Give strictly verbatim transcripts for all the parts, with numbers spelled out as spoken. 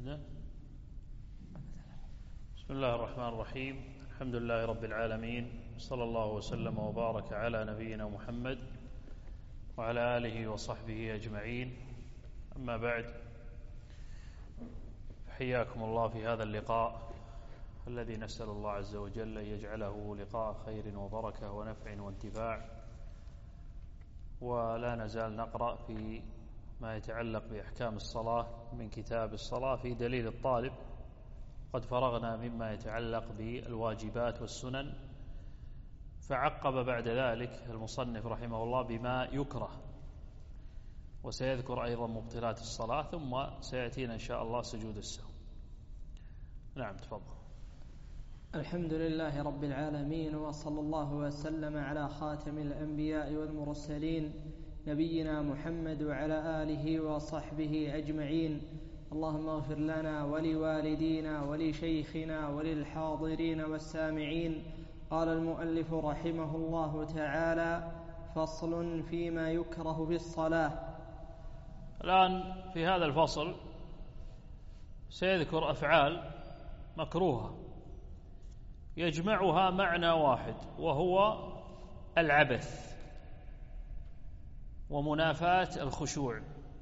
نبدأ. بسم الله الرحمن الرحيم. الحمد لله رب العالمين، صلى الله وسلم وبارك على نبينا محمد وعلى آله وصحبه أجمعين. أما بعد، حياكم الله في هذا اللقاء الذي نسأل الله عز وجل أن يجعله لقاء خير وبركة ونفع وانتفاع. ولا نزال نقرأ في ما يتعلق بأحكام الصلاة من كتاب الصلاة في دليل الطالب. قد فرغنا مما يتعلق بالواجبات والسنن، فعقب بعد ذلك المصنف رحمه الله بما يكره، وسيذكر أيضا مبطلات الصلاة، ثم سيأتينا إن شاء الله سجود السهو. نعم، تفضل. الحمد لله رب العالمين، وصلى الله وسلم على خاتم الأنبياء والمرسلين نبينا محمد وعلى آله وصحبه أجمعين. اللهم اغفر لنا ولوالدينا ولشيخنا وللحاضرين والسامعين. قال المؤلف رحمه الله تعالى: فصل فيما يكره في الصلاة. الآن في هذا الفصل سيذكر أفعال مكروهة يجمعها معنى واحد، وهو العبث ومنافاة الخشوع.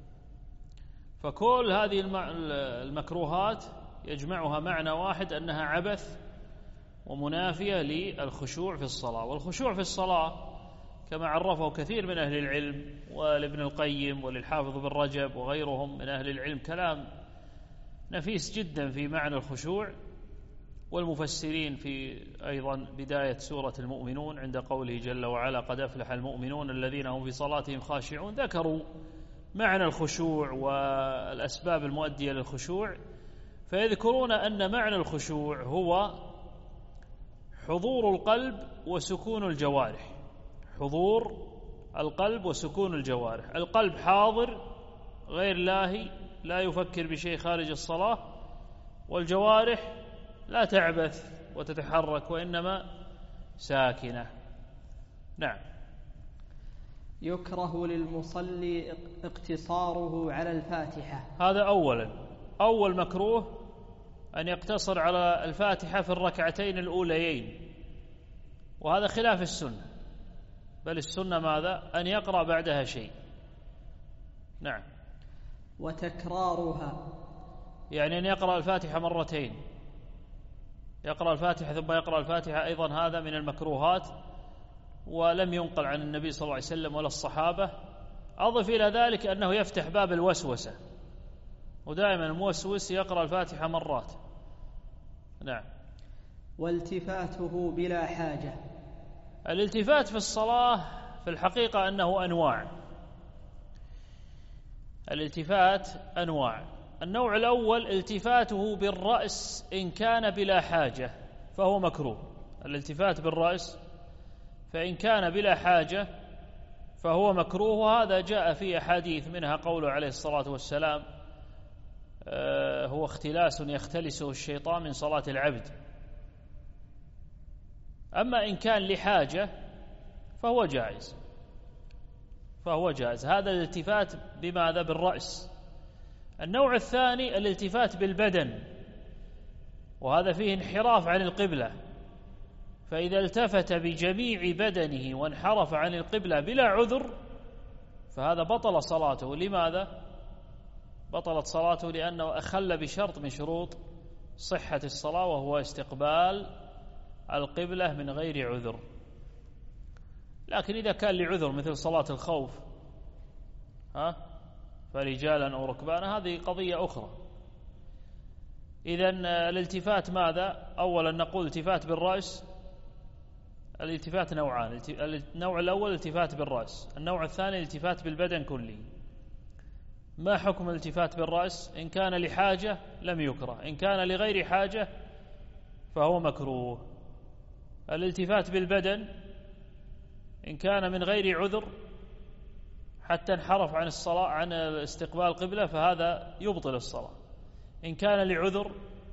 فكل هذه المكروهات يجمعها معنى واحد، أنها عبث ومنافية للخشوع في الصلاة. والخشوع في الصلاة كما عرفه كثير من أهل العلم، ولابن القيم وللحافظ بن رجب وغيرهم من أهل العلم، كلام نفيس جدا في معنى الخشوع. والمفسرين في أيضا بداية سورة المؤمنون عند قوله جل وعلا: قد أفلح المؤمنون الذين هم في صلاتهم خاشعون، ذكروا معنى الخشوع والأسباب المؤدية للخشوع. فيذكرون أن معنى الخشوع هو حضور القلب وسكون الجوارح. حضور القلب وسكون الجوارح. القلب حاضر غير لاهي، لا يفكر بشيء خارج الصلاة، والجوارح لا تعبث وتتحرك، وإنما ساكنة. نعم. يكره للمصلي اقتصاره على الفاتحة. هذا أولا، أول مكروه أن يقتصر على الفاتحة في الركعتين الأوليين، وهذا خلاف السنة، بل السنة ماذا؟ أن يقرأ بعدها شيء. نعم. وتكرارها، يعني أن يقرأ الفاتحة مرتين، يقرأ الفاتحة ثم يقرأ الفاتحة أيضا، هذا من المكروهات، ولم ينقل عن النبي صلى الله عليه وسلم ولا الصحابة. أضف إلى ذلك أنه يفتح باب الوسوسة، ودائما الموسوس يقرأ الفاتحة مرات. نعم. والتفاته بلا حاجة. الالتفات في الصلاة في الحقيقة أنه أنواع. الالتفات أنواع. النوع الأول التفاته بالرأس إن كان بلا حاجة فهو مكروه. الالتفات بالرأس فإن كان بلا حاجة فهو مكروه، وهذا جاء في أحاديث، منها قوله عليه الصلاة والسلام: آه هو اختلاس يختلسه الشيطان من صلاة العبد. أما إن كان لحاجة فهو جائز، فهو جائز. هذا الالتفات بماذا؟ بالرأس. النوع الثاني الالتفات بالبدن، وهذا فيه انحراف عن القبلة. فإذا التفت بجميع بدنه وانحرف عن القبلة بلا عذر فهذا بطل صلاته. لماذا بطلت صلاته؟ لأنه أخل بشرط من شروط صحة الصلاة، وهو استقبال القبلة من غير عذر. لكن إذا كان لعذر مثل صلاة الخوف ها فرجالا أو ركبانا، هذه قضية أخرى. إذن الالتفات ماذا؟ أولا نقول التفات بالرأس. الالتفات نوعان: النوع الأول الالتفات بالرأس، النوع الثاني الالتفات بالبدن كله. ما حكم الالتفات بالرأس؟ إن كان لحاجة لم يكره، إن كان لغير حاجة فهو مكروه. الالتفات بالبدن إن كان من غير عذر حتى انحرف عن الصلاة عن استقبال القبلة فهذا يبطل الصلاة. إن كان لعذر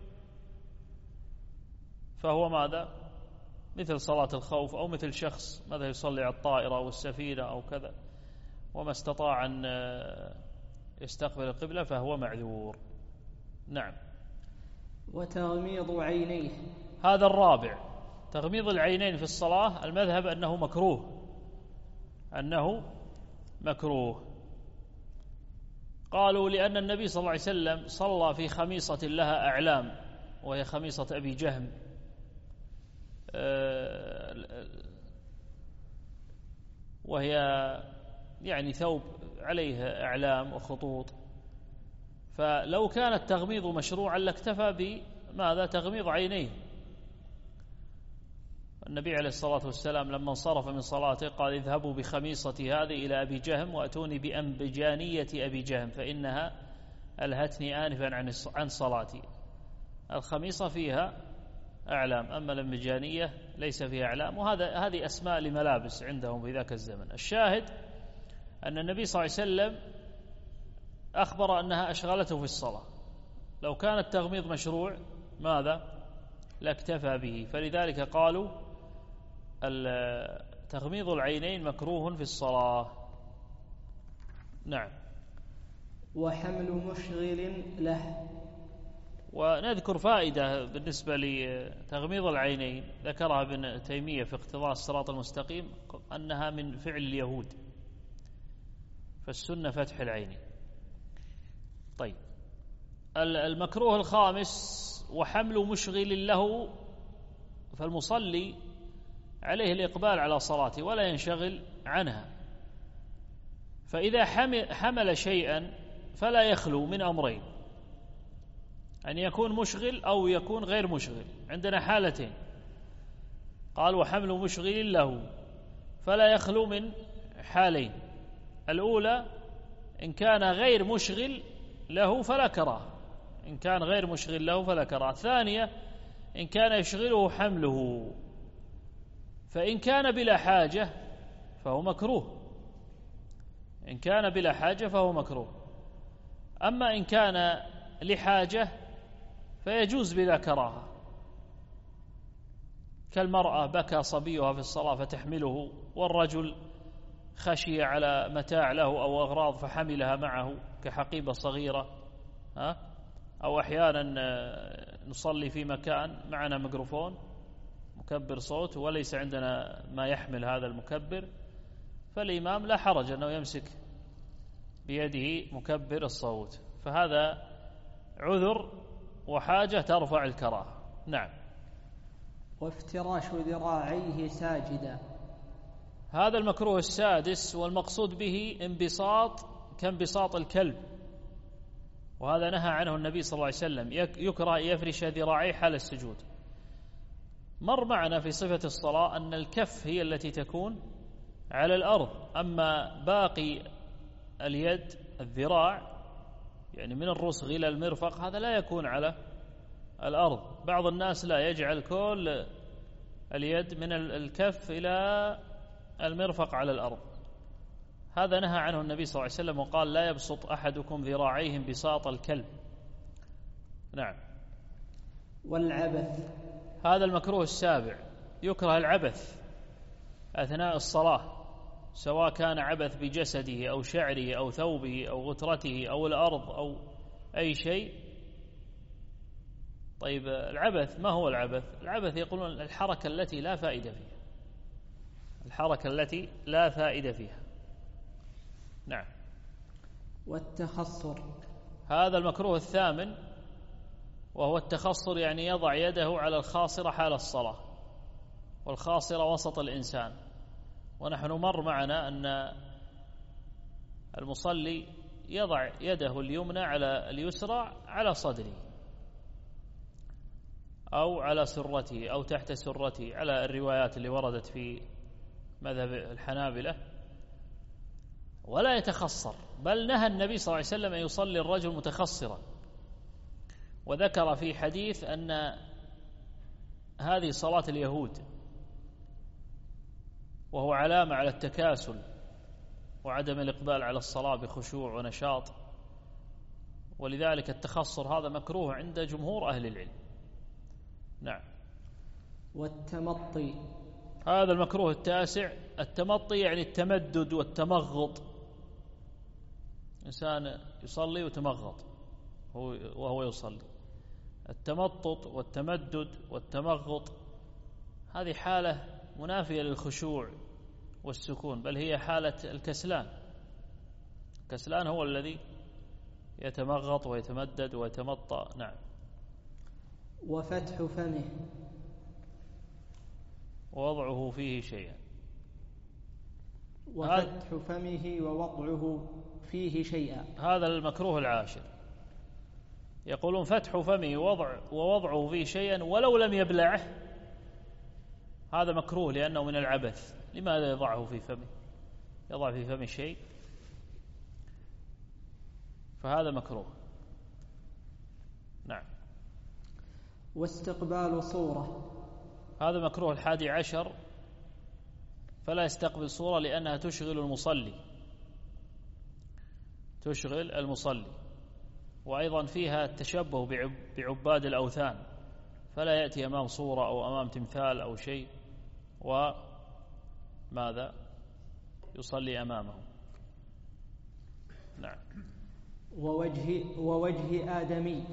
فهو ماذا؟ مثل صلاة الخوف، أو مثل شخص ماذا يصلي على الطائرة أو السفينة أو كذا وما استطاع أن يستقبل القبلة فهو معذور. نعم. وتغميض عينيه. هذا الرابع، تغميض العينين في الصلاة المذهب أنه مكروه، أنه مكروه. قالوا لأن النبي صلى الله عليه وسلم صلى في خميصة لها أعلام، وهي خميصة أبي جهم، وهي يعني ثوب عليه أعلام وخطوط، فلو كان التغميض مشروعا لاكتفى بماذا؟ تغميض عينيه. النبي عليه الصلاة والسلام لما انصرف من صلاته قال اذهبوا بخميصتي هذه إلى أبي جهم وأتوني بأنبجانية أبي جهم فإنها ألهتني آنفا عن صلاتي. الخميصة فيها أعلام، أما الأنبجانية ليس فيها أعلام، وهذا هذه أسماء لملابس عندهم في ذاك الزمن. الشاهد أن النبي صلى الله عليه وسلم أخبر أنها أشغلته في الصلاة، لو كان التغميض مشروع ماذا؟ لاكتفى به. فلذلك قالوا تغميض العينين مكروه في الصلاة. نعم. وحمل مشغل له. ونذكر فائدة بالنسبة لتغميض العينين ذكرها ابن تيمية في اقتضاء الصراط المستقيم، أنها من فعل اليهود، فالسنة فتح العين. طيب، المكروه الخامس وحمل مشغل له، فالمصلي عليه الإقبال على صلاته ولا ينشغل عنها، فإذا حمل شيئا فلا يخلو من أمرين، أن يكون مشغل أو يكون غير مشغل. عندنا حالتين، قال وحمل مشغل له، فلا يخلو من حالين. الأولى إن كان غير مشغل له فلا كراهة، إن كان غير مشغل له فلا كراهة. الثانية إن كان يشغله حمله، فإن كان بلا حاجة فهو مكروه، إن كان بلا حاجة فهو مكروه. أما إن كان لحاجة فيجوز بلا كراهة، كالمرأة بكى صبيها في الصلاة فتحمله، والرجل خشي على متاع له أو أغراض فحملها معه كحقيبة صغيرة، ها؟ أو أحيانا نصلي في مكان معنا ميكروفون مكبر صوت وليس عندنا ما يحمل هذا المكبر، فالإمام لا حرج أنه يمسك بيده مكبر الصوت، فهذا عذر وحاجة ترفع الكراهة. نعم. وافتراش ذراعيه ساجدا. هذا المكروه السادس، والمقصود به انبساط كانبساط الكلب، وهذا نهى عنه النبي صلى الله عليه وسلم، يكره يفرش ذراعيه حال السجود. مر معنا في صفة الصلاة أن الكف هي التي تكون على الأرض، أما باقي اليد الذراع يعني من الرسغ إلى المرفق هذا لا يكون على الأرض. بعض الناس لا يجعل كل اليد من الكف إلى المرفق على الأرض، هذا نهى عنه النبي صلى الله عليه وسلم وقال لا يبسط أحدكم ذراعيه انبساط الكلب. نعم. والعبث. هذا المكروه السابع، يكره العبث أثناء الصلاة، سواء كان عبث بجسده أو شعره أو ثوبه أو غترته أو الأرض أو أي شيء. طيب، العبث ما هو العبث؟ العبث يقولون الحركة التي لا فائدة فيها، الحركة التي لا فائدة فيها. نعم. والتخصر. هذا المكروه الثامن، وهو التخصر، يعني يضع يده على الخاصرة حال الصلاة، والخاصرة وسط الإنسان. ونحن مر معنا أن المصلي يضع يده اليمنى على اليسرى على صدره أو على سرته أو تحت سرته، على الروايات اللي وردت في مذهب الحنابلة، ولا يتخصر، بل نهى النبي صلى الله عليه وسلم أن يصلي الرجل متخصرا، وذكر في حديث أن هذه صلاة اليهود، وهو علامة على التكاسل وعدم الإقبال على الصلاة بخشوع ونشاط، ولذلك التخصر هذا مكروه عند جمهور أهل العلم. نعم. والتمطي. هذا المكروه التاسع، التمطي يعني التمدد والتمغط، إنسان يصلي وتمغط، وهو يصلي. التمطط والتمدد والتمغط هذه حالة منافية للخشوع والسكون، بل هي حالة الكسلان. الكسلان هو الذي يتمغط ويتمدد ويتمطأ. نعم. وفتح فمه ووضعه فيه شيئا. وفتح فمه ووضعه فيه شيئا، هذا المكروه العاشر. يقولون فتح فمه ووضع ووضعه فيه شيئا ولو لم يبلعه، هذا مكروه لأنه من العبث. لماذا يضعه في فمه؟ يضع في فمه شيء، فهذا مكروه. نعم. واستقبال صورة، هذا مكروه الحادي عشر، فلا يستقبل صورة لأنها تشغل المصلي تشغل المصلي وأيضا فيها التشبه بعباد الأوثان، فلا يأتي أمام صورة أو أمام تمثال أو شيء وماذا يصلي أمامه. نعم. ووجه, ووجه آدمي،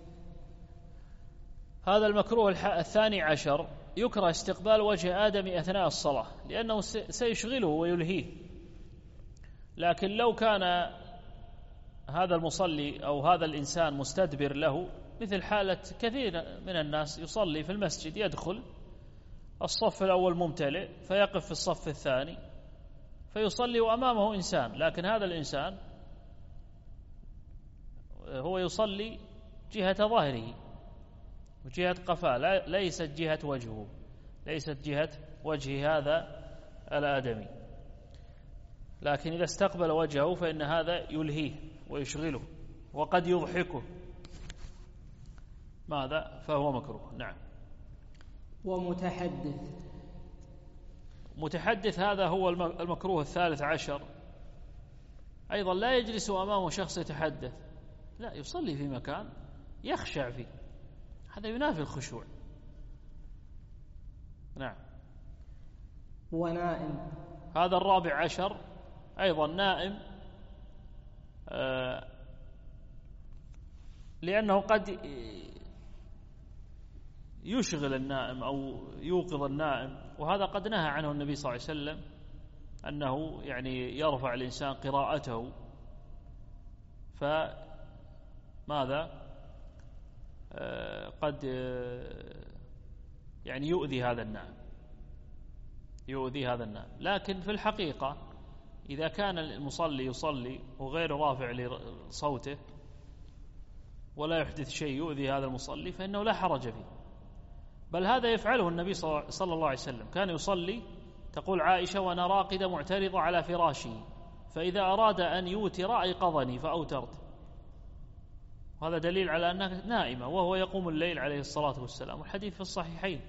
هذا المكروه الثاني عشر. يكره استقبال وجه آدمي أثناء الصلاة لأنه سيشغله ويلهيه، لكن لو كان هذا المصلي أو هذا الإنسان مستدبر له، مثل حالة كثير من الناس يصلي في المسجد، يدخل الصف الأول ممتلئ فيقف في الصف الثاني فيصلي وأمامه إنسان، لكن هذا الإنسان هو يصلي جهة ظهره وجهة قفاه، ليست جهة وجهه، ليست جهة وجه هذا الآدمي. لكن إذا استقبل وجهه فإن هذا يلهيه ويشغله وقد يضحكه، ماذا؟ فهو مكروه. نعم. ومتحدث، متحدث هذا هو المكروه الثالث عشر أيضا. لا يجلس أمامه شخص يتحدث، لا، يصلي في مكان يخشع فيه، هذا ينافي الخشوع. نعم. ونائم، هذا الرابع عشر أيضا. نائم آه لأنه قد يشغل النائم أو يوقظ النائم، وهذا قد نهى عنه النبي صلى الله عليه وسلم، أنه يعني يرفع الإنسان قراءته، فماذا آه قد آه يعني يؤذي هذا النائم يؤذي هذا النائم. لكن في الحقيقة إذا كان المصلي يصلي وغير رافع لصوته ولا يحدث شيء يؤذي هذا المصلي فإنه لا حرج فيه، بل هذا يفعله النبي صلى الله عليه وسلم. كان يصلي، تقول عائشة، وأنا راقدة معترضة على فراشه، فإذا أراد أن يوتر أيقظني فأوترت. وهذا دليل على أنها نائمة وهو يقوم الليل عليه الصلاة والسلام، والحديث في الصحيحين.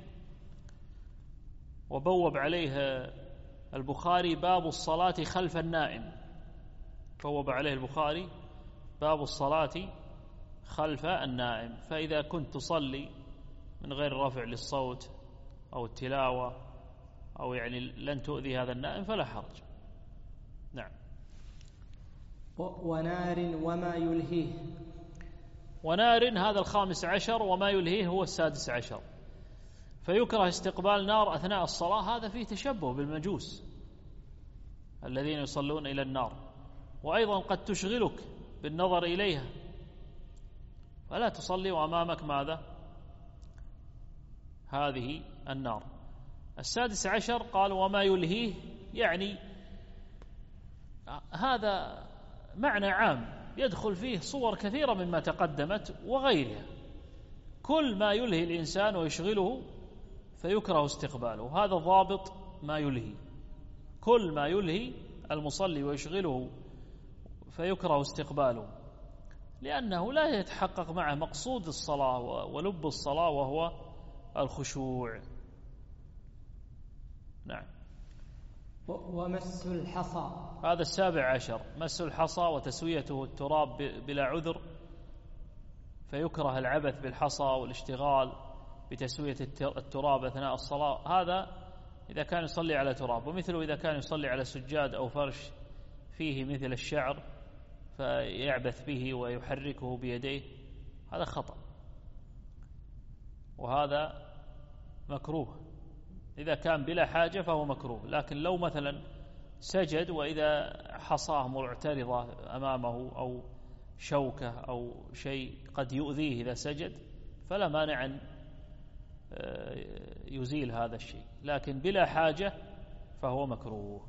وبوب عليه البخاري باب الصلاة خلف النائم، بوب عليه البخاري باب الصلاة خلف النائم. فإذا كنت تصلي من غير رفع للصوت أو التلاوة أو يعني لن تؤذي هذا النائم فلا حرج. نعم. ونار وما يلهيه، ونار هذا الخامس عشر، وما يلهيه هو السادس عشر. فيكره استقبال نار أثناء الصلاة، هذا فيه تشبه بالمجوس الذين يصلون إلى النار، وأيضا قد تشغلك بالنظر إليها فلا تصلي وأمامك ماذا؟ هذه النار. السادس عشر قال وما يلهيه، يعني هذا معنى عام يدخل فيه صور كثيرة مما تقدمت وغيرها. كل ما يلهي الإنسان ويشغله فيكره استقباله، هذا ضابط ما يلهي. كل ما يلهي المصلي ويشغله فيكره استقباله، لأنه لا يتحقق معه مقصود الصلاة ولب الصلاة وهو الخشوع. نعم. ومس الحصى، هذا السابع عشر. مس الحصى وتسويته التراب بلا عذر، فيكره العبث بالحصى والاشتغال بتسوية التراب أثناء الصلاة، هذا إذا كان يصلي على تراب. ومثله إذا كان يصلي على سجاد أو فرش فيه مثل الشعر فيعبث به ويحركه بيديه، هذا خطأ وهذا مكروه. إذا كان بلا حاجة فهو مكروه، لكن لو مثلا سجد وإذا حصاه معترضة أمامه أو شوكة أو شيء قد يؤذيه إذا سجد فلا مانع أن يزيل هذا الشيء، لكن بلا حاجة فهو مكروه.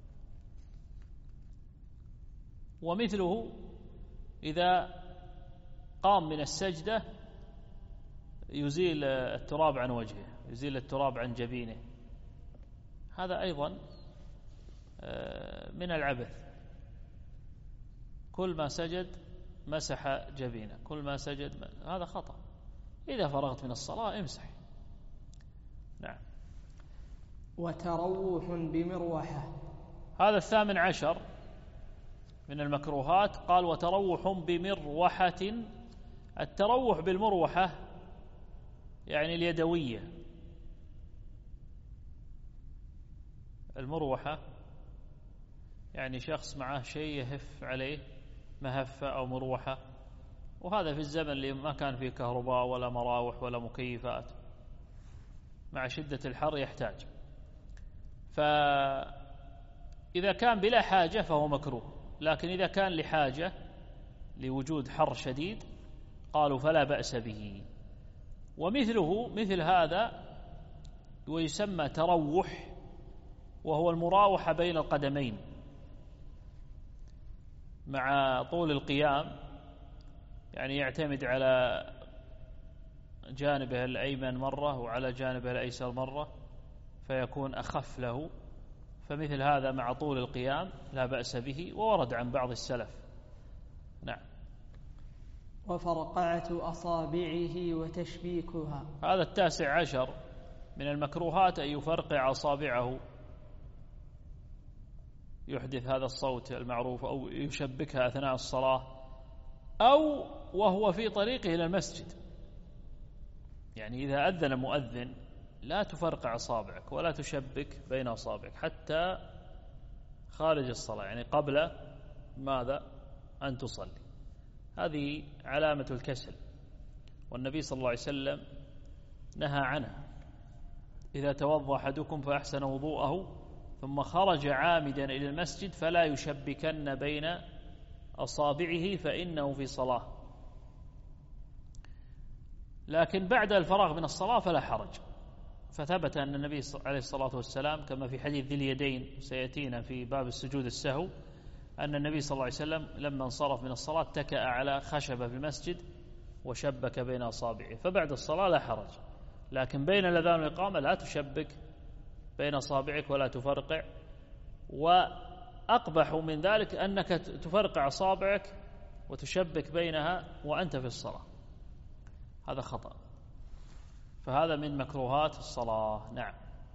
ومثله إذا قام من السجدة يزيل التراب عن وجهه، يزيل التراب عن جبينه، هذا أيضا من العبث. كل ما سجد مسح جبينه، كل ما سجد ما... هذا خطأ. إذا فرغت من الصلاة امسح. نعم. وتروح بمروحة، هذا الثامن عشر من المكروهات. قال وتروح بمروحة. التروح بالمروحة يعني اليدوية. المروحة يعني شخص معه شيء يهف عليه، مهفة أو مروحة، وهذا في الزمن اللي ما كان فيه كهرباء ولا مراوح ولا مكيفات، مع شدة الحر يحتاج. فإذا كان بلا حاجة فهو مكروه، لكن إذا كان لحاجة لوجود حر شديد قالوا فلا بأس به. ومثله مثل هذا ويسمى تروح، وهو المراوحة بين القدمين مع طول القيام، يعني يعتمد على جانبه الأيمن مرة وعلى جانبه الأيسر مرة فيكون أخف له، فمثل هذا مع طول القيام لا بأس به، وورد عن بعض السلف. نعم. وفرقعة أصابعه وتشبيكها. هذا التاسع عشر من المكروهات أن يفرقع أصابعه، يحدث هذا الصوت المعروف، أو يشبكها أثناء الصلاة، أو وهو في طريقه إلى المسجد. يعني إذا أذن مؤذن لا تفرقع أصابعك ولا تشبك بين أصابعك حتى خارج الصلاة، يعني قبل ماذا أن تصلي. هذه علامة الكسل، والنبي صلى الله عليه وسلم نهى عنها. إذا توضأ أحدكم فأحسن وضوءه ثم خرج عامدا إلى المسجد فلا يشبكن بين أصابعه فإنه في صلاة. لكن بعد الفراغ من الصلاة فلا حرج، فثبت أن النبي عليه الصلاة والسلام كما في حديث ذي اليدين سيأتينا في باب السجود السهو، أن النبي صلى الله عليه وسلم لما انصرف من الصلاة اتكأ على خشبة في المسجد وشبك بين أصابعه، فبعد الصلاة لا حرج. لكن بين الأذان والإقامة لا تشبك بين أصابعك ولا تفرقع. وأقبح من ذلك أنك تفرقع أصابعك وتشبك بينها وأنت في الصلاة، هذا خطأ. فهذا من مكروهات الصلاة. نعم.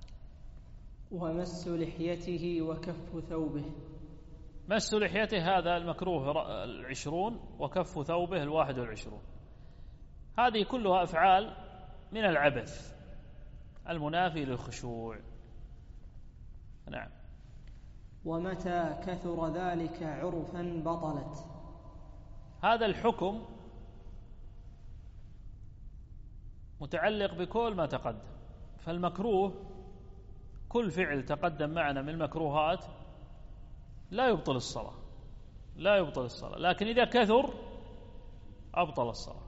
ومس لحيته وكف ثوبه. مس لحيته هذا المكروه العشرون، وكف ثوبه الواحد والعشرون. هذه كلها أفعال من العبث المنافي للخشوع. نعم. ومتى كثر ذلك عرفا بطلت. هذا الحكم متعلق بكل ما تقدم. فالمكروه كل فعل تقدم معنا من المكروهات لا يبطل الصلاة، لا يبطل الصلاة، لكن إذا كثر أبطل الصلاة.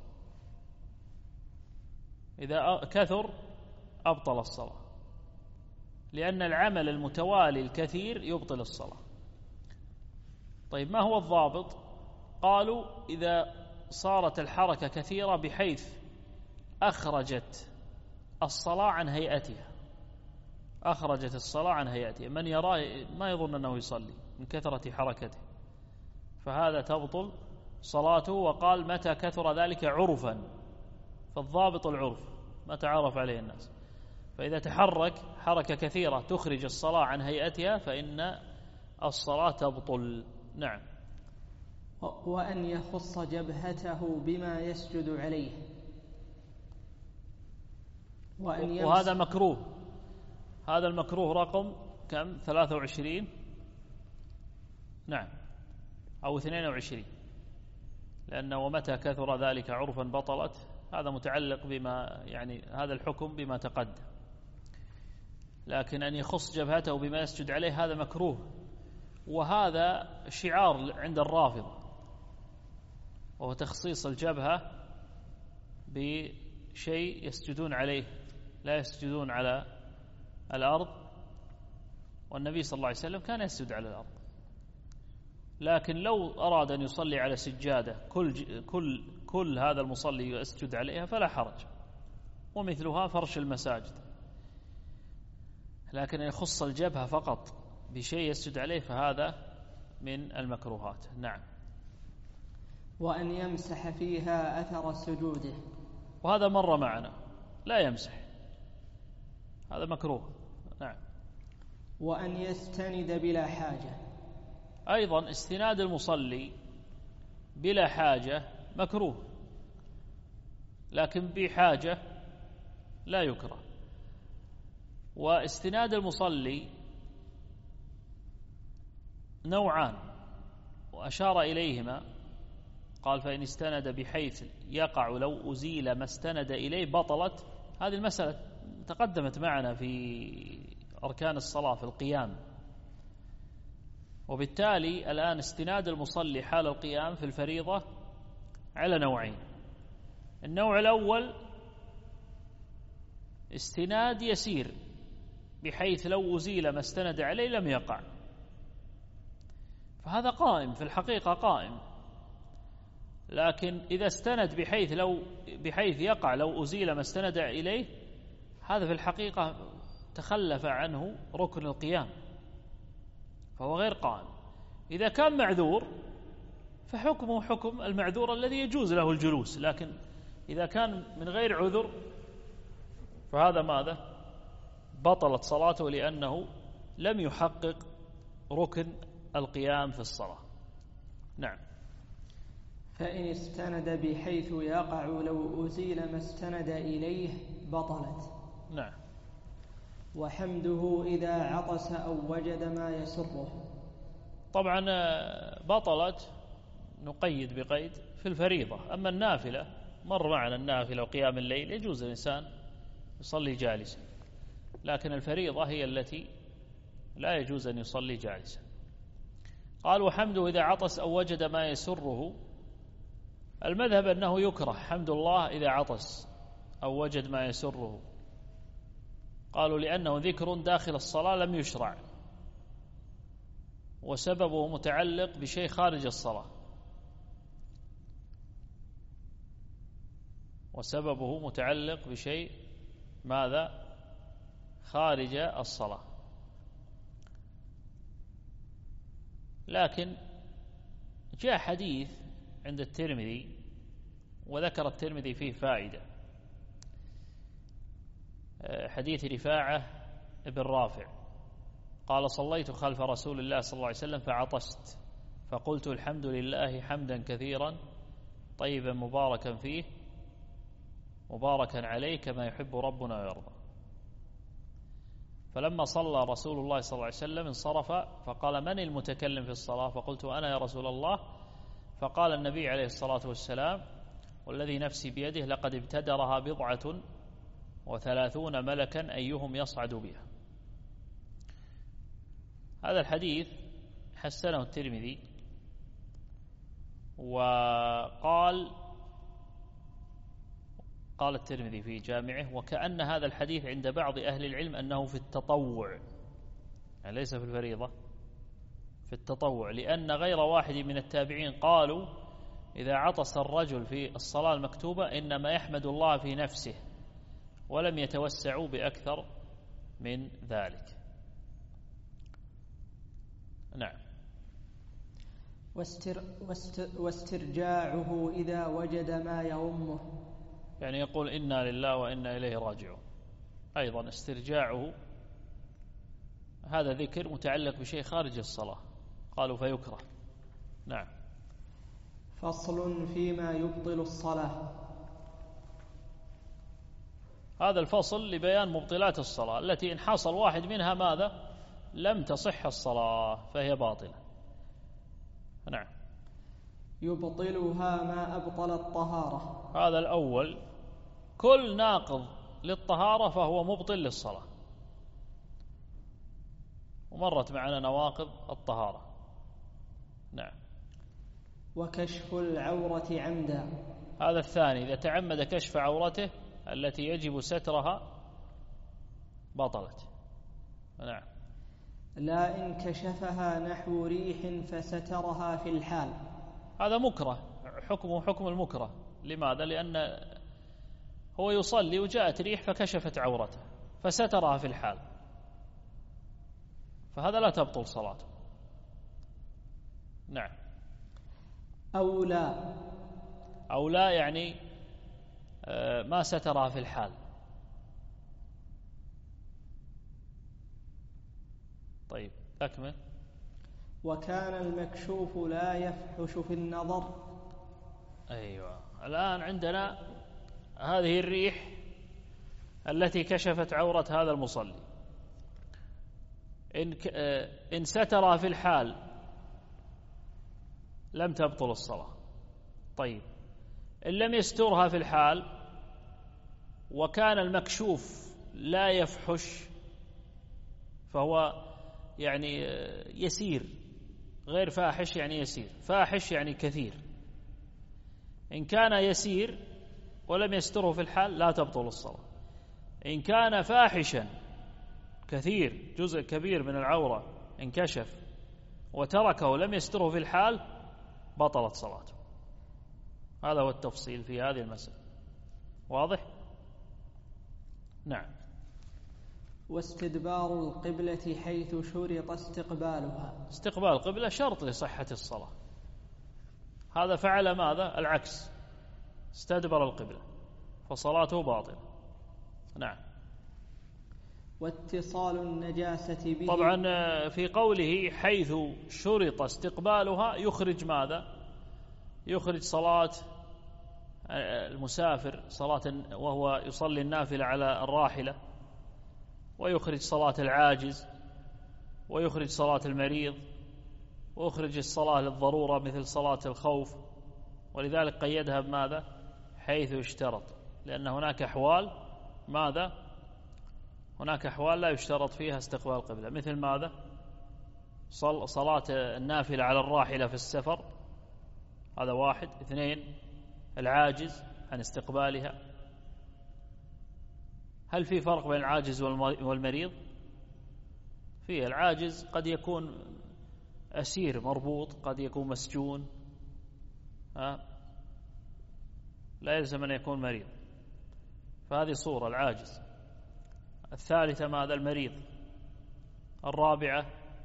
إذا كثر أبطل الصلاة، لأن العمل المتوالي الكثير يبطل الصلاة. طيب ما هو الضابط؟ قالوا إذا صارت الحركة كثيرة بحيث أخرجت الصلاة عن هيئتها، أخرجت الصلاة عن هيئتها، من يراه ما يظن أنه يصلي من كثرة حركته، فهذا تبطل صلاته. وقال متى كثر ذلك عرفا، فالضابط العرف ما تعرف عليه الناس. فإذا تحرك حركة كثيرة تخرج الصلاة عن هيئتها فإن الصلاة تبطل. نعم. وأن يخص جبهته بما يسجد عليه. وأن وهذا مكروه. هذا المكروه رقم كم؟ ثلاثة وعشرين. نعم، أو اثنين وعشرين. لأنه ومتى كثر ذلك عرفا بطلت، هذا متعلق بما يعني هذا الحكم بما تقدم. لكن أن يخص جبهته بما يسجد عليه هذا مكروه، وهذا شعار عند الرافضة، وهو تخصيص الجبهة بشيء يسجدون عليه، لا يسجدون على الأرض، والنبي صلى الله عليه وسلم كان يسجد على الأرض. لكن لو أراد أن يصلي على سجادة كل, كل, كل هذا المصلي يسجد عليها فلا حرج، ومثلها فرش المساجد. لكن يخص الجبهة فقط بشيء يسجد عليه فهذا من المكروهات. نعم. وأن يمسح فيها أثر سجوده، وهذا مر معنا، لا يمسح، هذا مكروه. نعم. وأن يستند بلا حاجة، أيضا استناد المصلي بلا حاجة مكروه، لكن بحاجة لا يكره. واستناد المصلي نوعان وأشار إليهما، قال فإن استند بحيث يقع لو أزيل ما استند إليه بطلت. هذه المسألة تقدمت معنا في أركان الصلاة في القيام، وبالتالي الآن استناد المصلي حال القيام في الفريضة على نوعين. النوع الأول استناد يسير بحيث لو أزيل ما استند عليه لم يقع، فهذا قائم في الحقيقة قائم. لكن إذا استند بحيث لو بحيث يقع لو أزيل ما استند إليه، هذا في الحقيقة تخلف عنه ركن القيام، فهو غير قائم. إذا كان معذور فحكمه حكم المعذور الذي يجوز له الجلوس، لكن إذا كان من غير عذر فهذا ماذا؟ بطلت صلاته، لأنه لم يحقق ركن القيام في الصلاة. نعم. فإن استند بحيث يقع لو أزيل ما استند إليه بطلت. نعم. وحمده إذا عطس أو وجد ما يسره. طبعا بطلت نقيد بقيد في الفريضة. أما النافلة مر معنا النافلة وقيام الليل يجوز الإنسان يصلي جالسا، لكن الفريضة هي التي لا يجوز أن يصلي جالسا. قال وحمده إذا عطس أو وجد ما يسره. المذهب أنه يكره حمد الله إذا عطس أو وجد ما يسره، قالوا لأنه ذكر داخل الصلاة لم يشرع، وسببه متعلق بشيء خارج الصلاة، وسببه متعلق بشيء ماذا؟ خارج الصلاة. لكن جاء حديث عند الترمذي، وذكر الترمذي فيه فائدة، حديث رفاعة بن رافع قال صليت خلف رسول الله صلى الله عليه وسلم فعطست فقلت الحمد لله حمدا كثيرا طيبا مباركا فيه مباركا عليه كما يحب ربنا ويرضى. فلما صلى رسول الله صلى الله عليه وسلم انصرف فقال من المتكلم في الصلاة؟ فقلت أنا يا رسول الله. فقال النبي عليه الصلاة والسلام والذي نفسي بيده لقد ابتدرها بضعة وثلاثون ملكا أيهم يصعد بها. هذا الحديث حسنه الترمذي، وقال قال الترمذي في جامعه وكأن هذا الحديث عند بعض أهل العلم أنه في التطوع، يعني ليس في الفريضة، في التطوع، لأن غير واحد من التابعين قالوا إذا عطس الرجل في الصلاة المكتوبة إنما يحمد الله في نفسه، ولم يتوسعوا بأكثر من ذلك. نعم. واستر واستر واسترجاعه إذا وجد ما يغمه، يعني يقول إنا لله وإنا إليه راجعون. أيضا استرجاعه هذا ذكر متعلق بشيء خارج الصلاة، قالوا فيكره. نعم. فصل فيما يبطل الصلاة. هذا الفصل لبيان مبطلات الصلاة التي إن حصل واحد منها ماذا؟ لم تصح الصلاة فهي باطلة. نعم. يبطلها ما أبطل الطهارة. هذا الأول، كل ناقض للطهارة فهو مبطل للصلاة، ومرت معنا نواقض الطهارة. نعم. وكشف العورة عمدا. هذا الثاني، إذا تعمد كشف عورته التي يجب سترها بطلت. نعم. لا إن كشفها نحو ريح فسترها في الحال. هذا مكره، حكمه حكم المكره. لماذا؟ لأن هو يصلي وجاءت ريح فكشفت عورته فسترها في الحال، فهذا لا تبطل صلاته. نعم. أو لا. أو لا يعني ما سترها في الحال. طيب أكمل. وكان المكشوف لا يفحش في النظر. أيوة. الآن عندنا هذه الريح التي كشفت عورة هذا المصلي، إن إن سترها في الحال لم تبطل الصلاة. طيب إن لم يسترها في الحال وكان المكشوف لا يفحش، فهو يعني يسير، غير فاحش يعني يسير، فاحش يعني كثير. إن كان يسير ولم يستره في الحال لا تبطل الصلاة. إن كان فاحشا كثير، جزء كبير من العورة انكشف وتركه ولم يستره في الحال بطلت صلاته. هذا هو التفصيل في هذه المسألة. واضح؟ نعم. واستدبار القبلة حيث شرط استقبالها. استقبال القبلة شرط لصحة الصلاة. هذا فعل ماذا؟ العكس، استدبر القبلة فصلاته باطلة. نعم. واتصال النجاسة به. طبعا في قوله حيث شرط استقبالها يخرج ماذا؟ يخرج صلاة المسافر، صلاة وهو يصلي النافلة على الراحلة، ويخرج صلاة العاجز، ويخرج صلاة المريض، ويخرج الصلاة للضرورة مثل صلاة الخوف. ولذلك قيدها بماذا؟ حيث يشترط، لأن هناك أحوال ماذا؟ هناك أحوال لا يشترط فيها استقبال القبلة، مثل ماذا؟ صلاة النافلة على الراحلة في السفر، هذا واحد. اثنين، العاجز عن استقبالها. هل في فرق بين العاجز والمريض؟ فيه. العاجز قد يكون أسير مربوط، قد يكون مسجون، ها؟ لا يلزم أن يكون مريض، فهذه صورة العاجز. الثالثة ماذا؟ المريض. الرابعة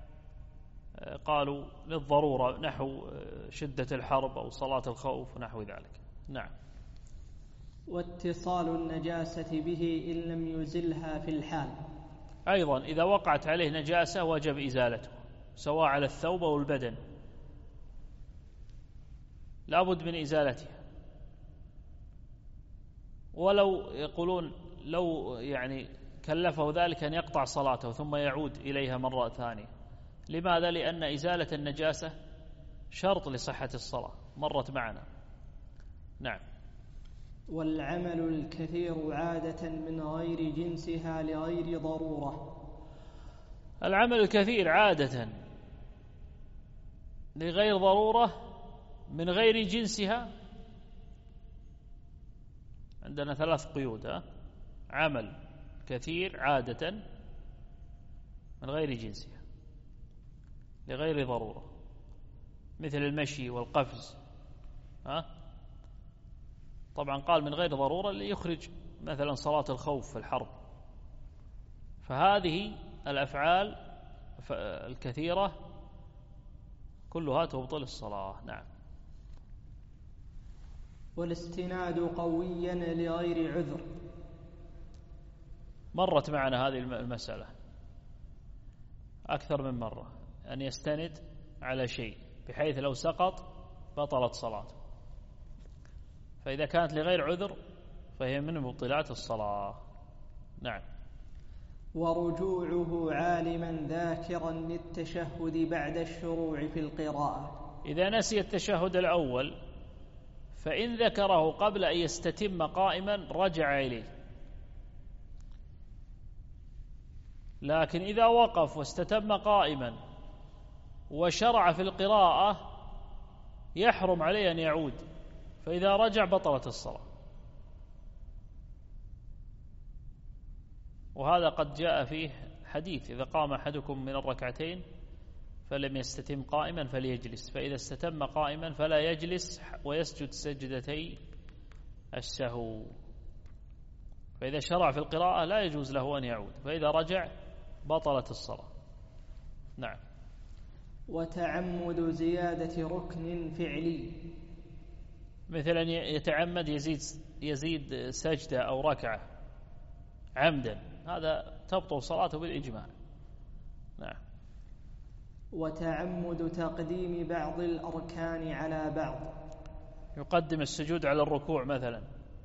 قالوا للضرورة نحو شدة الحرب أو صلاة الخوف ونحو ذلك. نعم. واتصال النجاسة به إن لم يزلها في الحال. أيضا إذا وقعت عليه نجاسة وجب إزالته، سواء على الثوب أو البدن، لابد من إزالتها. ولو يقولون لو يعني كلفه ذلك أن يقطع صلاته ثم يعود إليها مرة ثانية. لماذا؟ لأن إزالة النجاسة شرط لصحة الصلاة، مرت معنا. نعم. والعمل الكثير عادة من غير جنسها لغير ضرورة. العمل الكثير عادة لغير ضرورة من غير جنسها، عندنا ثلاث قيود. ها؟ عمل كثير عادة من غير جنسها لغير ضرورة، مثل المشي والقفز. ها؟ طبعا قال من غير ضرورة ليخرج مثلا صلاة الخوف في الحرب. فهذه الأفعال الكثيرة كلها تبطل الصلاة. نعم. والاستناد قويا لغير عذر. مرت معنا هذه المسألة أكثر من مرة، أن يستند على شيء بحيث لو سقط بطلت صلاته. فإذا كانت لغير عذر فهي من مبطلات الصلاة. نعم. ورجوعه عالما ذاكرا للتشهد بعد الشروع في القراءة. إذا نسي التشهد الأول فإن ذكره قبل أن يستتم قائما رجع إليه، لكن إذا وقف واستتم قائما وشرع في القراءة يحرم عليه أن يعود، فإذا رجع بطلت الصلاة. وهذا قد جاء فيه حديث: إذا قام أحدكم من الركعتين فلم يستتم قائما فليجلس، فإذا استتم قائما فلا يجلس ويسجد سجدتي السهو. فإذا شرع في القراءة لا يجوز له أن يعود، فإذا رجع بطلت الصلاة. نعم. وتعمد زيادة ركن فعلي، مثل أن يتعمد يزيد يزيد سجدة أو ركعة عمدا، هذا تبطل صلاته بالإجماع. نعم. وتعمد تقديم بعض الأركان على بعض، يقدم السجود على الركوع مثلا،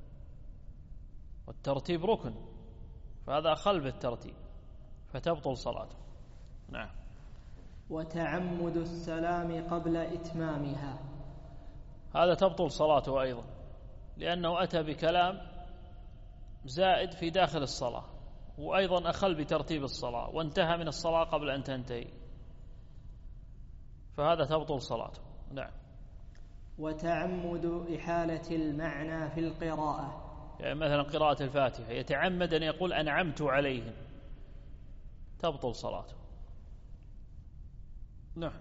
والترتيب ركن، فهذا أخل بالترتيب فتبطل صلاته. نعم. وتعمد السلام قبل إتمامها، هذا تبطل صلاته أيضا، لأنه أتى بكلام زائد في داخل الصلاة، وأيضا أخل بترتيب الصلاة، وانتهى من الصلاة قبل أن تنتهي، فهذا تبطل صلاته. نعم. وتعمد إحالة المعنى في القراءة، يعني مثلا قراءة الفاتحة يتعمد أن يقول أنعمت عليهم، تبطل صلاته. نعم.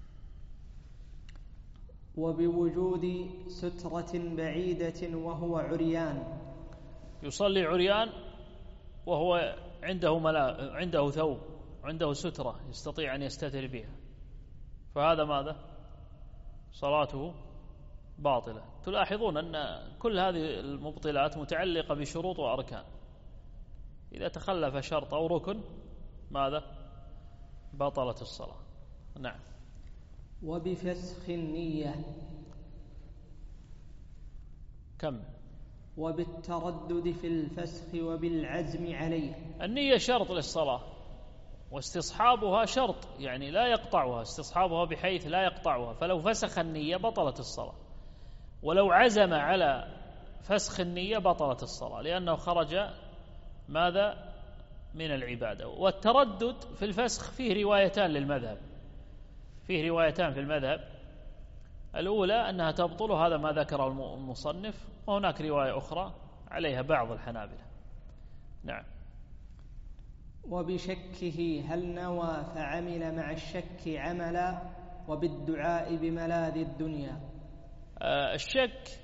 وبوجود سترة بعيدة وهو عريان، يصلي عريان وهو عنده ملا عنده ثوب، عنده سترة يستطيع أن يستتر بها، فهذا ماذا؟ صلاته باطلة. تلاحظون أن كل هذه المبطلات متعلقة بشروط وأركان، إذا تخلف شرط أو ركن ماذا؟ بطلت الصلاة. نعم. وبفسخ النية، كم؟ وبالتردد في الفسخ وبالعزم عليه. النية شرط للصلاة، واستصحابها شرط، يعني لا يقطعها، استصحابها بحيث لا يقطعها، فلو فسخ النية بطلت الصلاة، ولو عزم على فسخ النية بطلت الصلاة، لأنه خرج ماذا؟ من العبادة. والتردد في الفسخ فيه روايتان للمذهب، فيه روايتان في المذهب، الأولى أنها تبطل، هذا ما ذكره المصنف، وهناك رواية أخرى عليها بعض الحنابلة. نعم. وبشكه هل نوى فعمل مع الشك عملا، وبالدعاء بملاذ الدنيا. آه الشك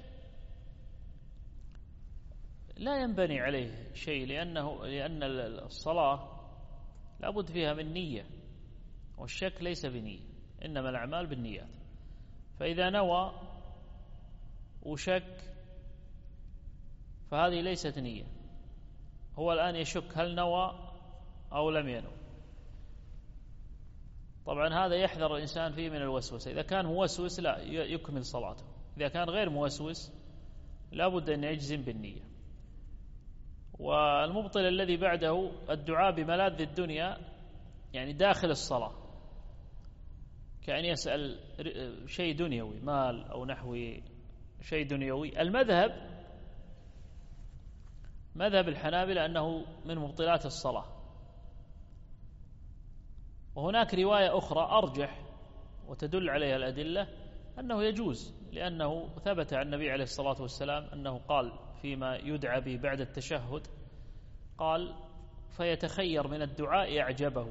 لا ينبني عليه شيء، لأنه لأن الصلاة لابد فيها من نية، والشك ليس بنية، إنما الأعمال بالنيات. فإذا نوى وشك فهذه ليست نية، هو الآن يشك هل نوى أو لم ينوى. طبعا هذا يحذر الإنسان فيه من الوسوسة، إذا كان موسوس لا يكمل صلاته، إذا كان غير موسوس لابد أن يجزم بالنية. والمبطل الذي بعده الدعاء بملاذ الدنيا، يعني داخل الصلاة، كأن يسأل شيء دنيوي، مال أو نحو شيء دنيوي. المذهب مذهب الحنابلة أنه من مبطلات الصلاة، وهناك رواية أخرى أرجح وتدل عليها الأدلة أنه يجوز، لأنه ثبت عن النبي عليه الصلاة والسلام أنه قال فيما يدعى به بعد التشهد، قال فيتخير من الدعاء يعجبه،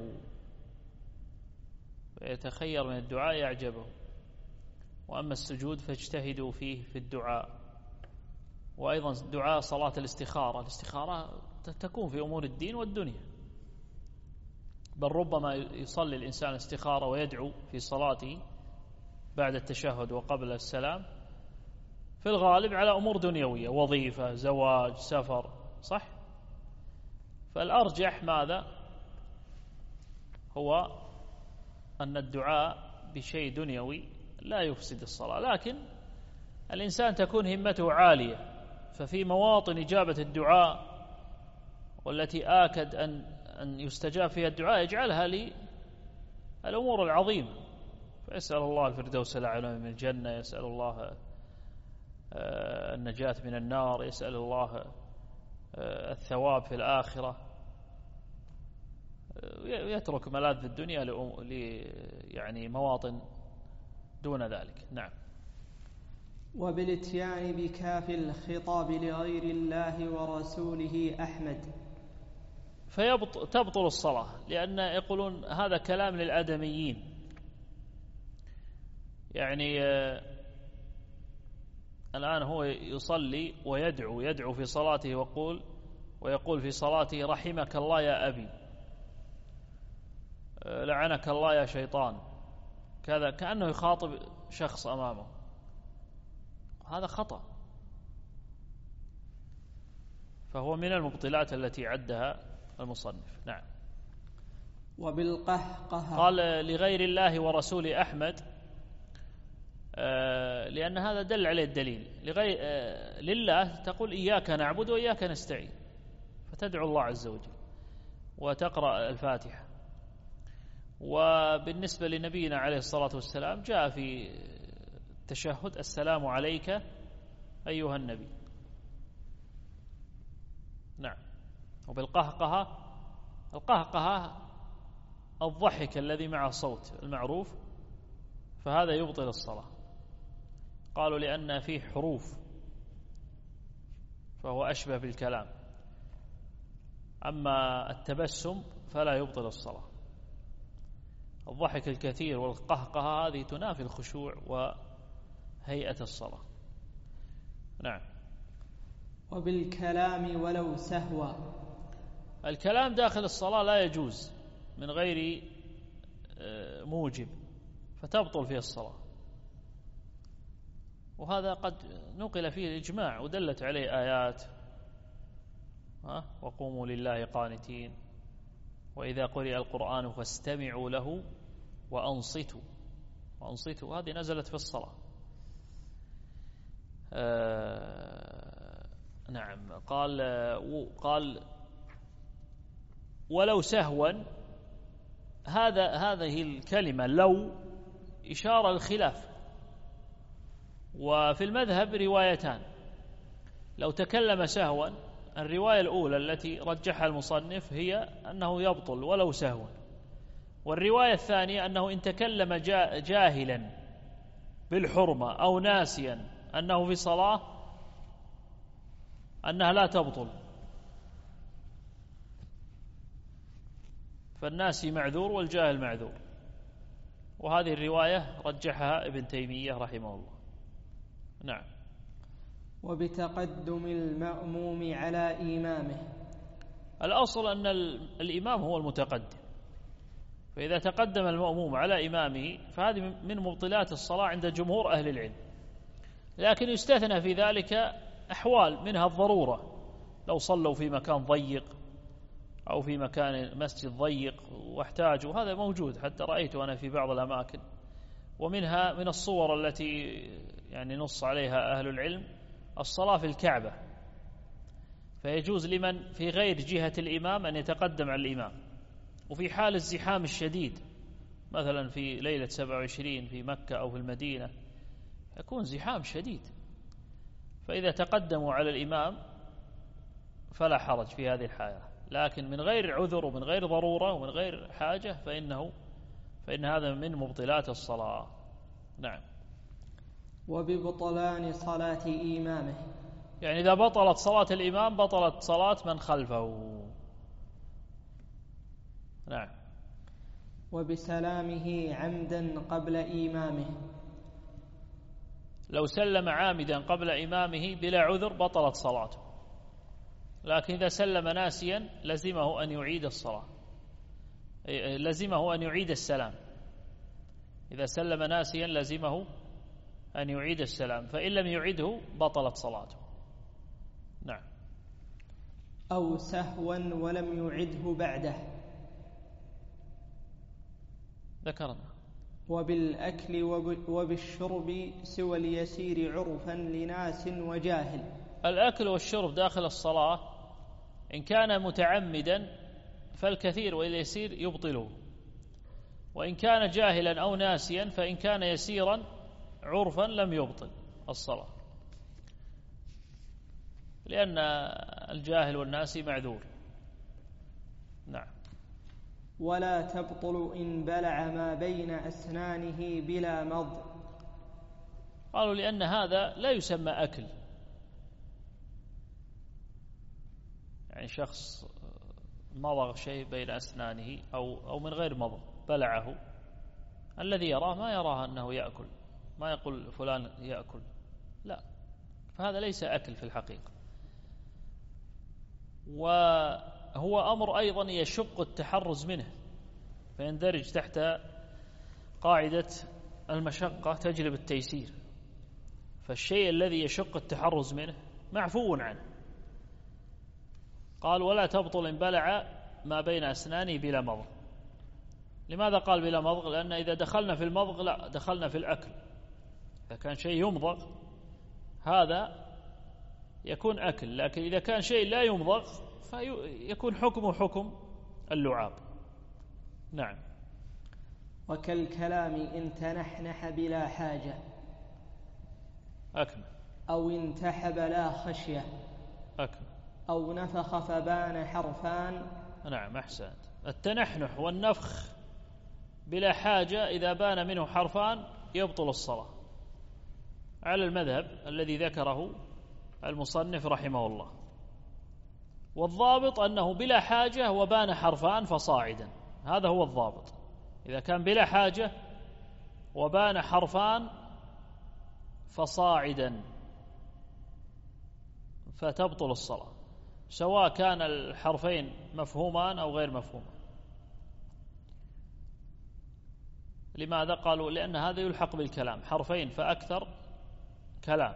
فيتخير من الدعاء يعجبه، وأما السجود فاجتهدوا فيه في الدعاء. وأيضا دعاء صلاة الاستخارة، الاستخارة تكون في أمور الدين والدنيا، بل ربما يصلي الإنسان استخارة ويدعو في صلاته بعد التشهد وقبل السلام في الغالب على أمور دنيوية، وظيفة، زواج، سفر، صح؟ فالأرجح ماذا؟ هو أن الدعاء بشيء دنيوي لا يفسد الصلاة، لكن الإنسان تكون همته عالية، ففي مواطن إجابة الدعاء والتي آكد أن أن يستجاب فيها الدعاء يجعلها للأمور العظيمة، فيسأل الله الفردوس الأعلى من الجنة، يسأل الله النجاة من النار، يسأل الله الثواب في الآخرة، يترك ملاذ الدنيا ل يعني مواطن دون ذلك. نعم. وبالاتيان بكاف الخطاب لغير الله ورسوله أحمد، فتبطل الصلاة، لأن يقولون هذا كلام للآدميين، يعني الآن هو يصلي ويدعو يدعو في صلاته ويقول ويقول في صلاته رحمك الله يا أبي، لعنك الله يا شيطان، كذا، كأنه يخاطب شخص أمامه. هذا خطأ، فهو من المبطلات التي عدها المصنف. نعم. وبالقهقه قال لغير الله ورسول أحمد لأن هذا دل عليه الدليل. لغير لله تقول إياك نعبد وإياك نستعين، فتدعو الله عز وجل وتقرأ الفاتحة. وبالنسبة لنبينا عليه الصلاة والسلام جاء في التشهد السلام عليك أيها النبي. نعم. وبالقهقهة، القهقهة الضحك الذي مع صوت المعروف، فهذا يبطل الصلاة. قالوا لأن فيه حروف فهو أشبه بالكلام، أما التبسم فلا يبطل الصلاة. الضحك الكثير والقهقهة هذه تنافي الخشوع وهيئة الصلاة. نعم. وبالكلام ولو سهوا، الكلام داخل الصلاة لا يجوز من غير موجب، فتبطل فيه الصلاة، وهذا قد نقل فيه الإجماع ودلت عليه آيات، ها وقوموا لله قانتين، وإذا قرئ القرآن فاستمعوا له وأنصتوا. وأنصتوا هذه نزلت في الصلاة. آه نعم. قال قال ولو سهوا، هذا هذه الكلمة لو إشارة للخلاف، وفي المذهب روايتان. لو تكلم سهوا، الرواية الأولى التي رجحها المصنف هي أنه يبطل ولو سهوا، والرواية الثانية أنه إن تكلم جاهلا بالحرمة أو ناسيا أنه في صلاة أنها لا تبطل، فالناسي معذور والجاهل معذور. وهذه الرواية رجحها ابن تيمية رحمه الله. نعم. وبتقدم المأموم على إمامه، الأصل أن الإمام هو المتقدم، فإذا تقدم المأموم على إمامه فهذه من مبطلات الصلاة عند جمهور أهل العلم، لكن يستثنى في ذلك أحوال، منها الضرورة، لو صلوا في مكان ضيق أو في مكان مسجد ضيق واحتاجوا، هذا موجود حتى رأيته أنا في بعض الأماكن. ومنها من الصور التي يعني نص عليها أهل العلم الصلاة في الكعبة، فيجوز لمن في غير جهة الإمام أن يتقدم على الإمام. وفي حال الزحام الشديد، مثلا في ليلة سبعة وعشرين في مكة أو في المدينة، يكون زحام شديد، فإذا تقدموا على الإمام فلا حرج في هذه الحالة. لكن من غير عذر ومن غير ضرورة ومن غير حاجة فإنه فإن هذا من مبطلات الصلاة. نعم. وببطلان صلاة إمامه، يعني إذا بطلت صلاة الإمام بطلت صلاة من خلفه. نعم. وبسلامه عمدا قبل إمامه، لو سلم عامدا قبل إمامه بلا عذر بطلت صلاته، لكن إذا سلم ناسيا لزمه أن يعيد الصلاة، لزمه أن يعيد السلام. إذا سلم ناسيا لزمه أن يعيد السلام، فإن لم يعيده بطلت صلاته. نعم. أو سهوا ولم يعده بعده، ذكرنا. وبالأكل وبالشرب سوى اليسير عرفا لناس وجاهل، الأكل والشرب داخل الصلاة إن كان متعمدا فالكثير واليسير يبطله، وإن كان جاهلا أو ناسيا فإن كان يسيرا عرفا لم يبطل الصلاة، لأن الجاهل والناسي معذور. نعم. ولا تبطل إن بلع ما بين أسنانه بلا مضغ. قالوا لأن هذا لا يسمى أكل، يعني شخص مضغ شيء بين أسنانه أو أو من غير مضغ بلعه، الذي يراه ما يراه أنه يأكل، ما يقول فلان يأكل، لا، فهذا ليس أكل في الحقيقة. وهو أمر أيضا يشق التحرز منه، فيندرج تحت قاعدة المشقة تجلب التيسير، فالشيء الذي يشق التحرز منه معفو عنه. قال ولا تبطل إن بلع ما بين أسنانه بلا مضغ. لماذا قال بلا مضغ؟ لأن إذا دخلنا في المضغ لا دخلنا في الأكل، إذا كان شيء يمضغ هذا يكون أكل، لكن إذا كان شيء لا يمضغ فيكون حكمه حكم اللعاب. نعم. وكالكلام إن تنحنح بلا حاجة أكمل، أو انتحب لا خشية أكمل، أو نفخ فبان حرفان. نعم أحسنت. التنحنح والنفخ بلا حاجة إذا بان منه حرفان يبطل الصلاة على المذهب الذي ذكره المصنف رحمه الله. والضابط أنه بلا حاجة وبان حرفان فصاعدا، هذا هو الضابط. إذا كان بلا حاجة وبان حرفان فصاعدا فتبطل الصلاة، سواء كان الحرفين مفهومان أو غير مفهومان. لماذا؟ قالوا لأن هذا يلحق بالكلام، حرفين فأكثر كلام.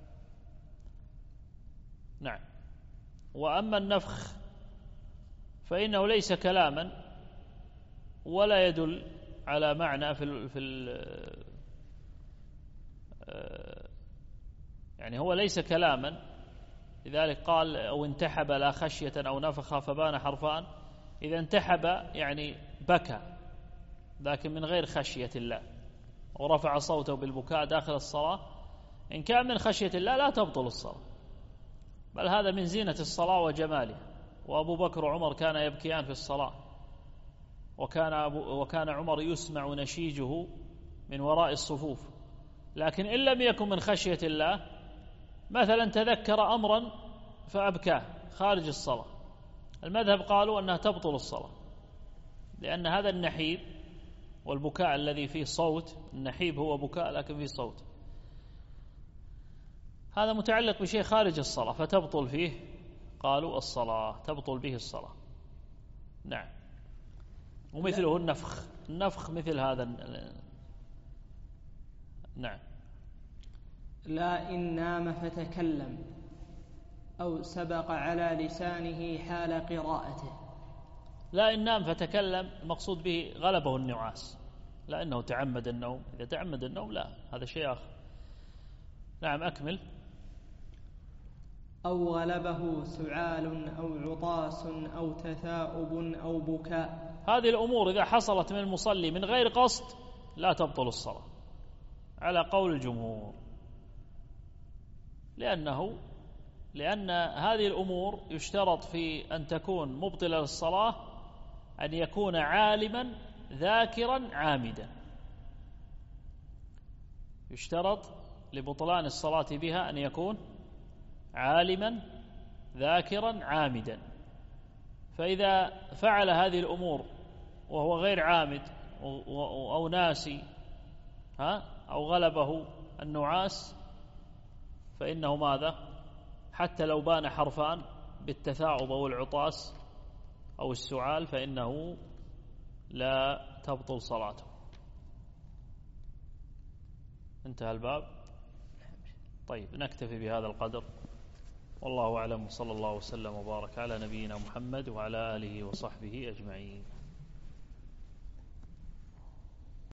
نعم. وأما النفخ فإنه ليس كلاما ولا يدل على معنى في ال في ال يعني هو ليس كلاما، لذلك قال أو انتحب لا خشية أو نفخ فبان حرفان. إذا انتحب يعني بكى، لكن من غير خشية الله، ورفع صوته بالبكاء داخل الصلاة، إن كان من خشية الله لا تبطل الصلاة، بل هذا من زينة الصلاة وجمالها. وأبو بكر وعمر كان يبكيان في الصلاة، وكان, أبو وكان عمر يسمع نشيجه من وراء الصفوف، لكن إن لم يكن من خشية الله، مثلا تذكر أمرا فأبكاه خارج الصلاة، المذهب قالوا أنها تبطل الصلاة، لأن هذا النحيب والبكاء الذي فيه صوت، النحيب هو بكاء لكن فيه صوت، هذا متعلق بشيء خارج الصلاة فتبطل فيه، قالوا الصلاة تبطل به الصلاة. نعم. ومثله النفخ، النفخ مثل هذا. نعم. لا إن نام فتكلم أو سبق على لسانه حال قراءته. لا إن نام فتكلم المقصود به غلبه النعاس، لا إنه تعمد النوم، إذا تعمد النوم لا، هذا شيء آخر. نعم أكمل. أو غلبه سعال أو عطاس أو تثاؤب أو بكاء. هذه الأمور إذا حصلت من المصلي من غير قصد لا تبطل الصلاة على قول الجمهور، لأنه لأن هذه الأمور يشترط في أن تكون مبطلة للصلاة أن يكون عالما ذاكرا عامدا، يشترط لبطلان الصلاة بها أن يكون عالما ذاكرا عامدا. فإذا فعل هذه الأمور وهو غير عامد أو ناسي ها أو غلبه النعاس فإنه ماذا؟ حتى لو بان حرفان بالتثاؤب أو العطاس أو السعال فإنه لا تبطل صلاته. انتهى الباب. طيب نكتفي بهذا القدر، والله أعلم، وصلى الله وسلم وبارك على نبينا محمد وعلى آله وصحبه أجمعين.